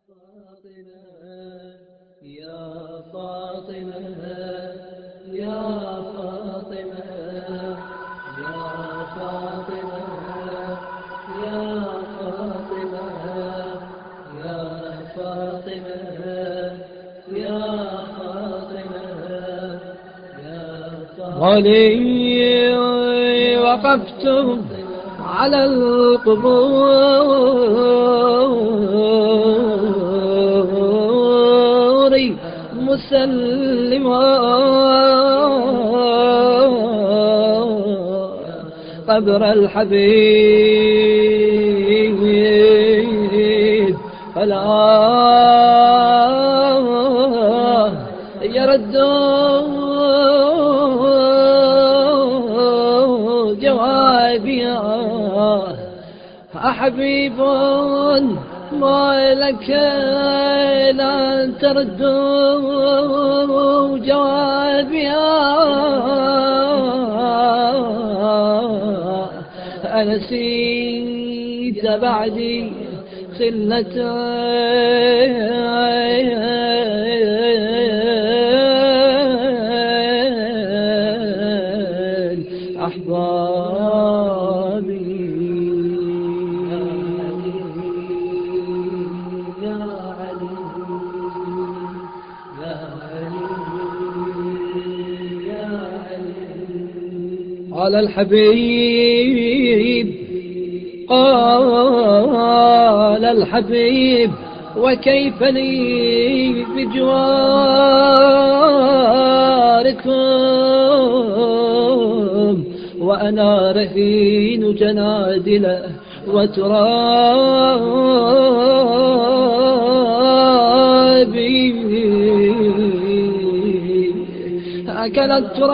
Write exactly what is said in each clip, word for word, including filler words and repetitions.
يا فاطمة يا فاطمة يا فاطمة يا فاطمة يا فاطمة يا فاطمة يا فاطمة ولي وقفت على القبور مسلما قبر الحبيب فلا يرد جوابي أحبيب ما لك لا ترد جوابي أنسيت بعدي خلة أحبابي يا علي يا علي يا علي على الحبيب قال الحبيب وكيف لي بجواركم وأنا رهين جنادل وترابي أكل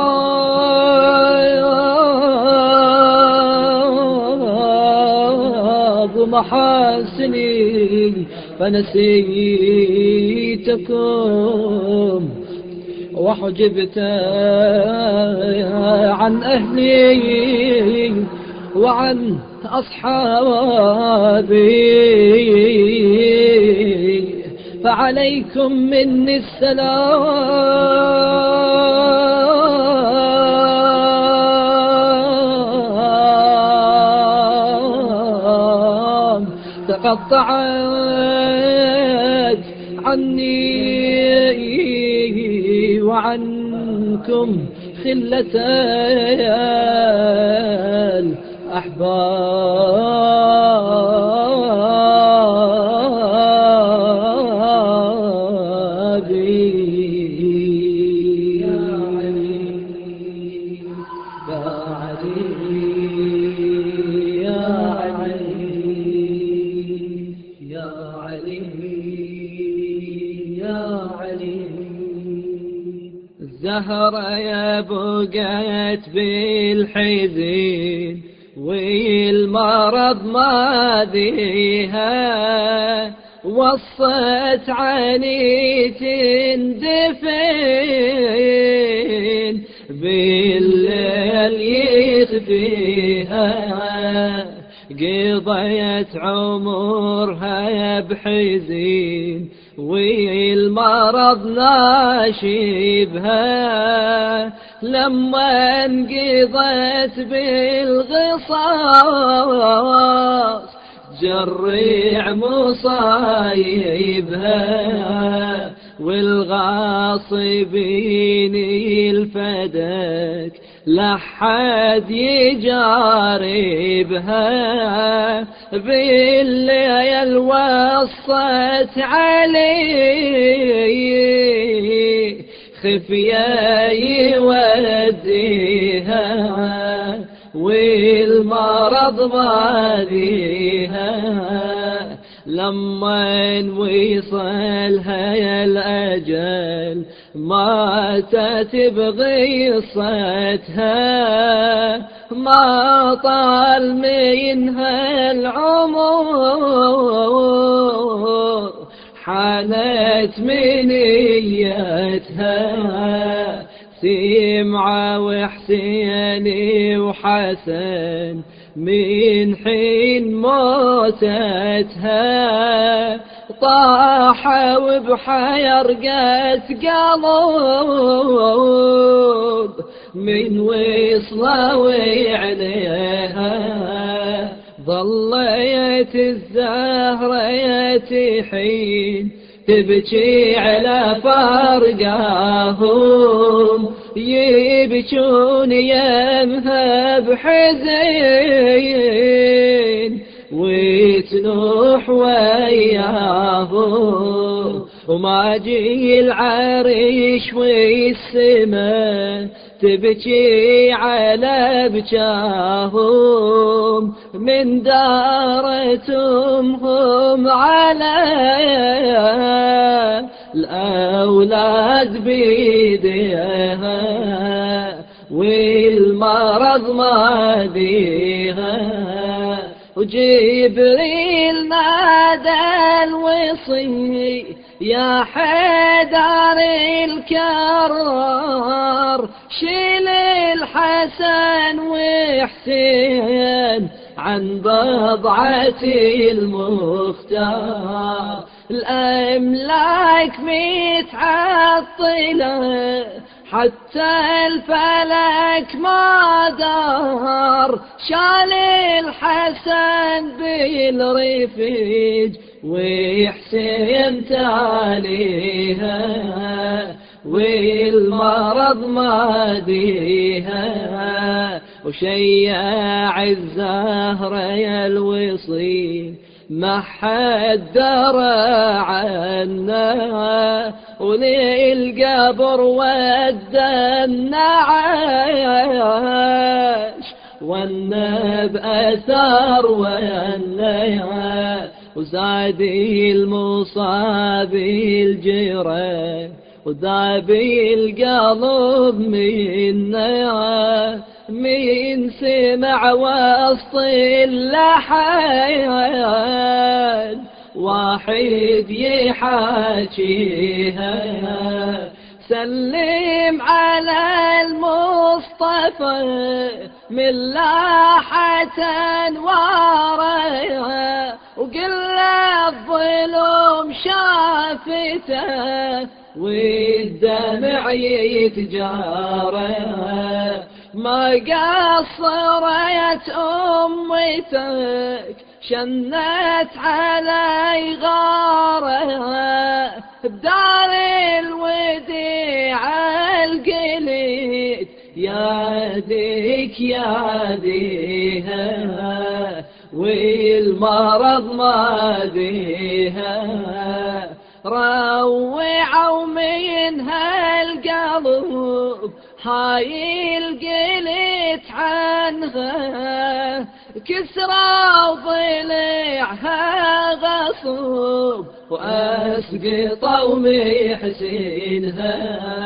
التراب محاسني فنسيتكم وحجبت عن أهلي وعن أصحابي فعليكم مني السلام تقطعت عني وعنكم خلة الأحباب يا علي يا علي يا علي يا علي يا علي الزهرة يا بقيت بالحزين والمرض ما ذيها وصت عيني تندفن بالليل يخفيها قضيت عمرها بحزين والمرض ناشبها لما انقضت بالغصاص جريع مصايبها والغاصبين الفدك لحد يجاربها بالليل وصت علي خفيا يوديها والمرض ماليها لما وصلها الأجل ماتت بغصتها ما طال منها العمر حانت منيتها سمعة وحسين وحسن من حين موتتها طاح وبحيرقة قلب من وصله وعليها ظليت الزهرة تحين تبكي على فرقاهم يبكون يمها بحزين وتنوح وياهم وما جي العريش والسما تبكي على بجاهم من دارتهم هم على الأولاد بيديها والمرض ما بيها وجبريل نادى الوصي يا حيدر الكرار شيل الحسن وحسين عن بضعتي المختار الأملاك متعطلة حتى الفلك ما دار شال الحسن بالرفيج وحسين تاليها والمرض ما ديها وشيع الزهرة يا الوصي ما حد درى عنا وللقبر ودنا عاش والنب أثار والنيا وزادي المصاب الجرى وذابي القلب منا من سمع وسط اللحن واحد يحاكيها سلم على المصطفى من لاحة واريها وقل له الظلم شافته والدمع يتجارى ما قصرت أمتك شنت علي غارها بدار الوديع القليد يا ديك يا ديها والمرض ما ديها روعوا منها القلب هاي القلت عنها كسرى وضلعها غصب واسقطوا محسنها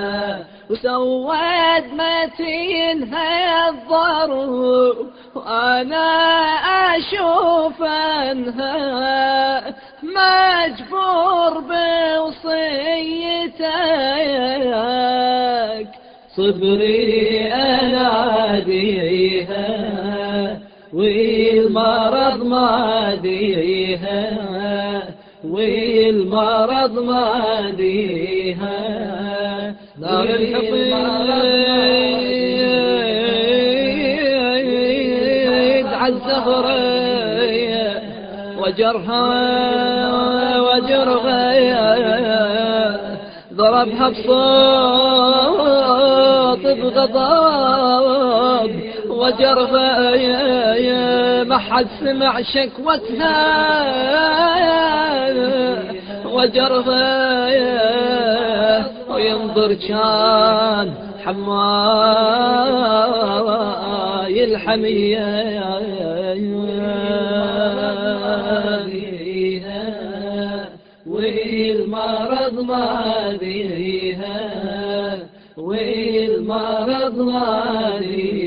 وسود متينها الضرب وانا اشوف انها مجبور بوصيتك صبري اناديها والمرض ما ديها والمرض ما ديها نار الحقيد عالزهرة وجرها وجرها ضربها بصوت بغضب وجرها ما حد سمع شكوتها وجرها وينظر كان حماي الحمية والمرض ما ديها والمرض ما ديها